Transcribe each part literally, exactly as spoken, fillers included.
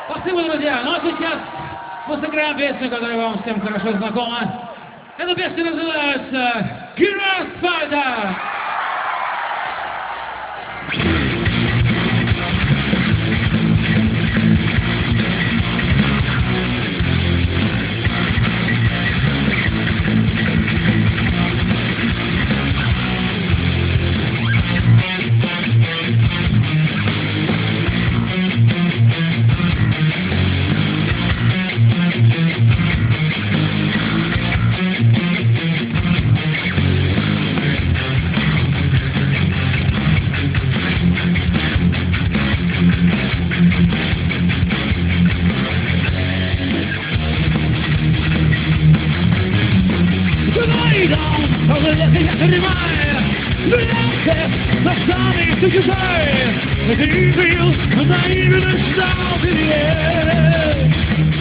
Спасибо, друзья. Ну а сейчас мы сыграем песню, которая вам всем хорошо знакома. Эта песня называется «Heroes Fighter». Ночами ты чужая, ты видел наивно ждал тебе.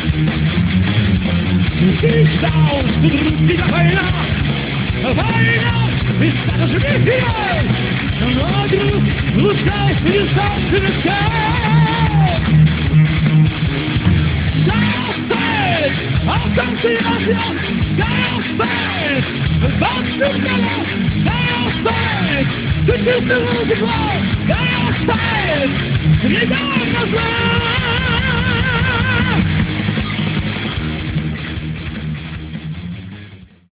Ты ждал, что вдруг тебя война, война, и станешь миссией. Но вдруг лучшая цивилизация на все. Stay I'll come to you, stay outside. That's the color, stay outside. Ты чувствуешь тепло, stay outside. Не дай назад.